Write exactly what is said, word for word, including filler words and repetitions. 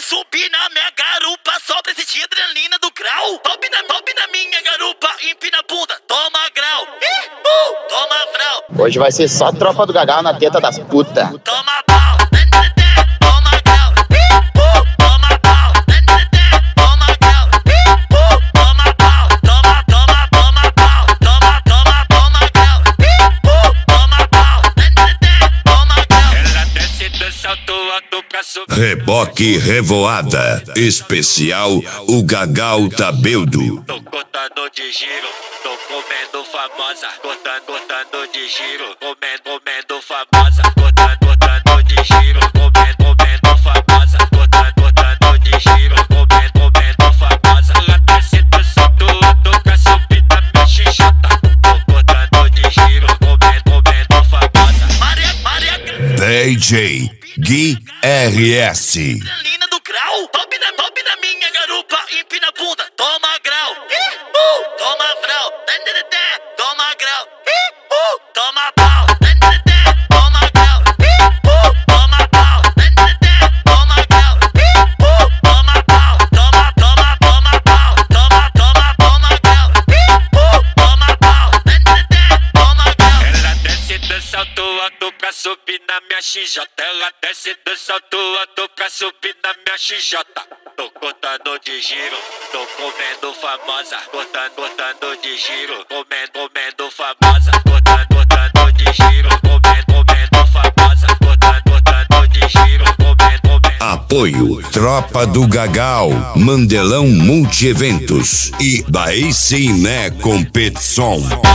subir na minha garupa só pra sentir adrenalina do grau. Top na, top na minha garupa, empina a bunda, toma grau. Ih, uh, toma frau. Hoje vai ser só tropa do Gagal na teta das putas. Toma pau, toma grau. Ih, uh, toma pau, toma grau. Ih, uh, toma pau, toma, toma, toma pau, toma, toma, toma grau. Ih, uh, toma pau, toma grau. Ela desce do salto alto pra subir. Reboque Revoada, especial o Gagal Tabeldo. Tô cortando de giro, tô comendo famosa. Cortando, cortando de giro, comendo, comendo famosa. Cortando, cortando de giro, comendo, comendo famosa. Cortando, cortando de giro, comendo, comendo famosa. Ela desce do salto alto pra subir na minha xixota. Tô cortando de giro, comendo, comendo famosa. Maria, Maria, D J Gui R S. adrenalina do grau. Top na, top na minha garupa, empina a bunda, toma grau. Ih, uh, toma frau, toma grau. Ih, uh, toma pau, toma grau. Ih, uh, toma pau, toma grau. Ih, uh, toma pau, toma, toma, toma pau, toma, toma, toma grau. Ih, uh, toma pau, toma grau. Ela desce do salto alto pra subir na minha xixota. Ela desce do salto alto pra subir na minha xixota. Tô cortando de giro, tô comendo famosa. Cortando, cortando de giro, comendo, comendo famosa. Cortando, cortando de giro, comendo, comendo famosa. Cortando, cortando de giro, comendo, comendo. Apoio Tropa do Gagal, Mandelão Multieventos e Daí Sim Né Competição.